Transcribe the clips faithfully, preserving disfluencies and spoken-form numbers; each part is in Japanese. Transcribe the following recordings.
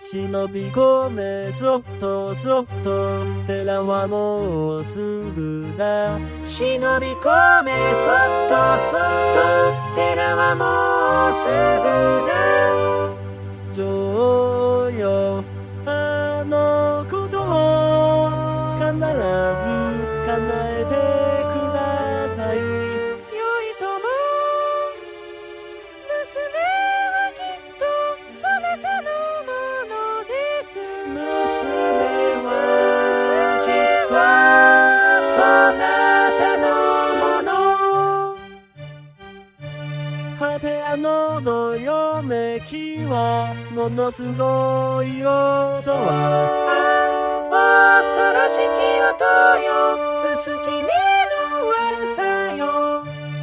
忍び込めそっとそっと寺はもうすぐだ忍び込めそっとそっと寺はもうすぐだ女王よあのことを必ず叶えてください。 よいとも娘はきっとそなたのものです娘はきっとそなたのものはてあのどよめきはものすごい音は恐ろしき音よ薄気味の悪さよ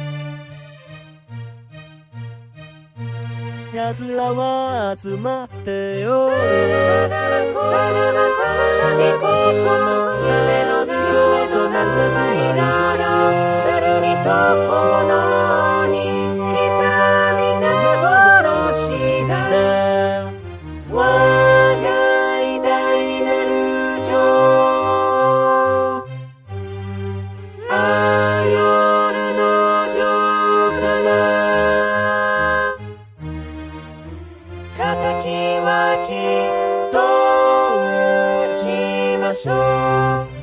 奴らは集まっておるさらばこのこそ夢の夢のなささいだよ剣と炎に刻みな殺しだ我が偉大なる女王あ夜の女王様敵はきっと討ちましょう